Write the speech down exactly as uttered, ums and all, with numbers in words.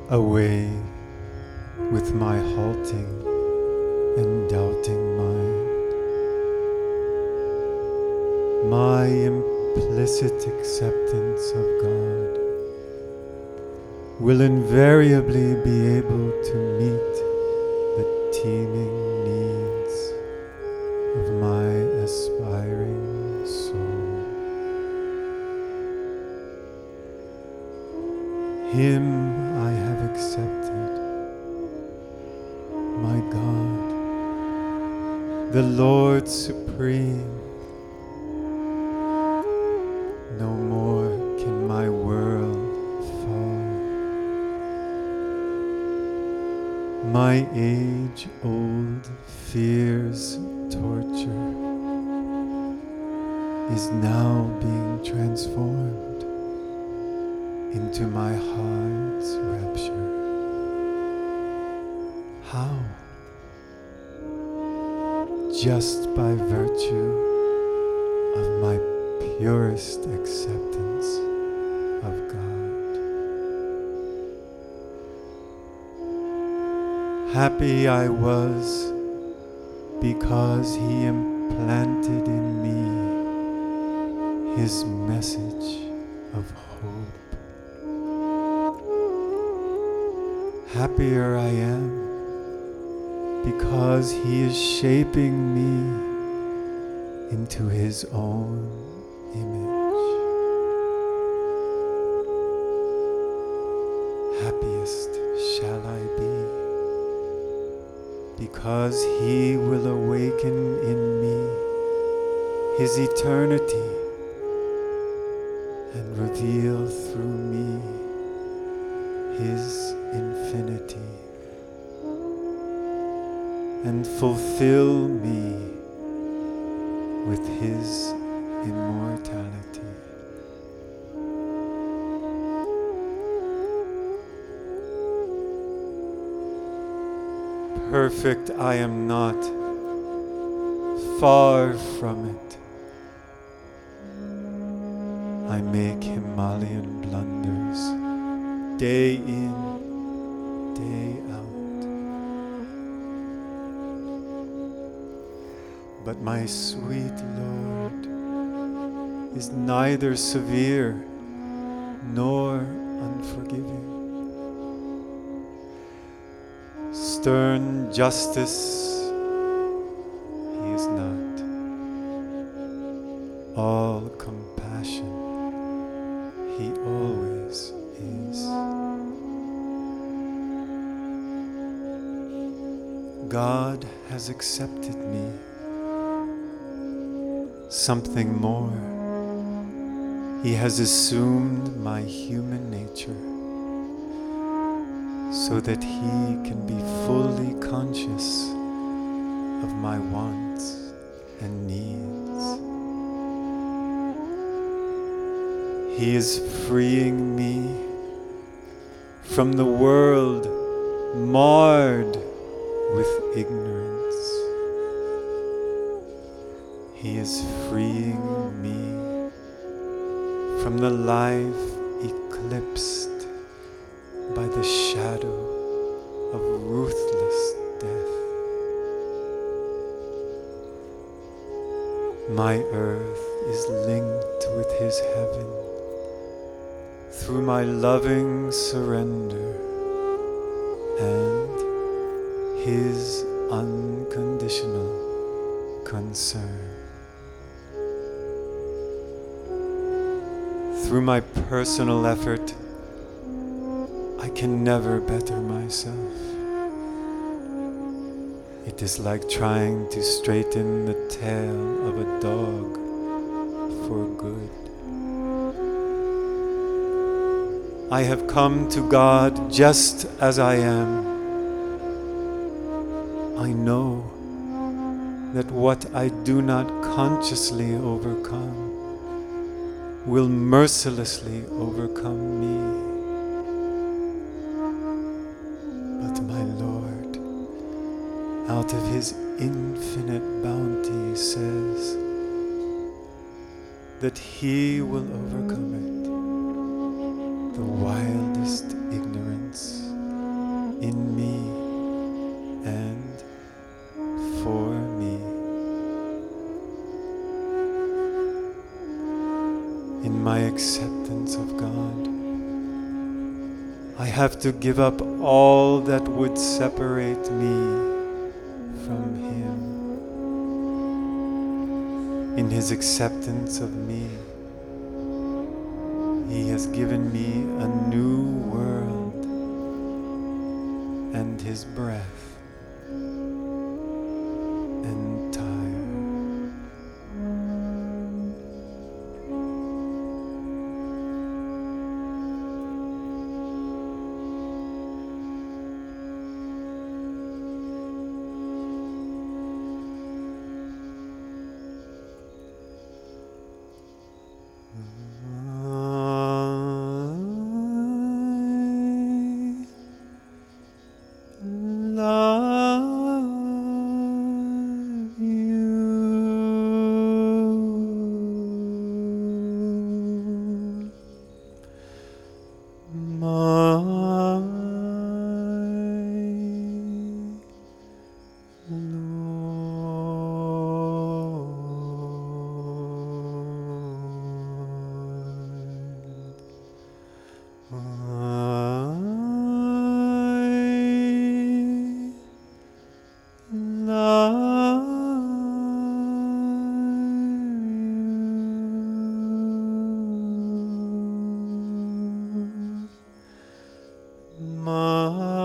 Away with my halting and doubting mind. My implicit acceptance of God will invariably be able to meet the teeming needs of my aspiring soul. Him I have accepted, my God, the Lord Supreme. No more can my world fall. My age-old fear's torture is now being transformed into my heart's rapture. How? Just by virtue of my purest acceptance of God. Happy I was because He implanted in me His message of hope. Happier I am because He is shaping me into His own image. Happiest shall I be because He will awaken in me His eternity and reveal through me His infinity and fulfill me with His immortality. Perfect I am not, far from it. I make Himalayan blunders, day in, day out. But my sweet Lord is neither severe nor unforgiving. Stern justice He is not. All compassion He always is. God has accepted me. Something more. He has assumed my human nature so that He can be fully conscious of my wants and needs. He is freeing me from the world marred with ignorance. He is freeing me from the life eclipsed by the shadow of ruthless death. My earth is linked with His heaven through my loving surrender and His unconditional concern. Through my personal effort, I can never better myself. It is like trying to straighten the tail of a dog for good. I have come to God just as I am. I know that what I do not consciously overcome will mercilessly overcome me. But my Lord, out of His infinite bounty, says that He will overcome it, the wildest ignorance in me and for me. In my acceptance of God, I have to give up all that would separate me from Him. In His acceptance of me, He has given me a new world and His breath entire. My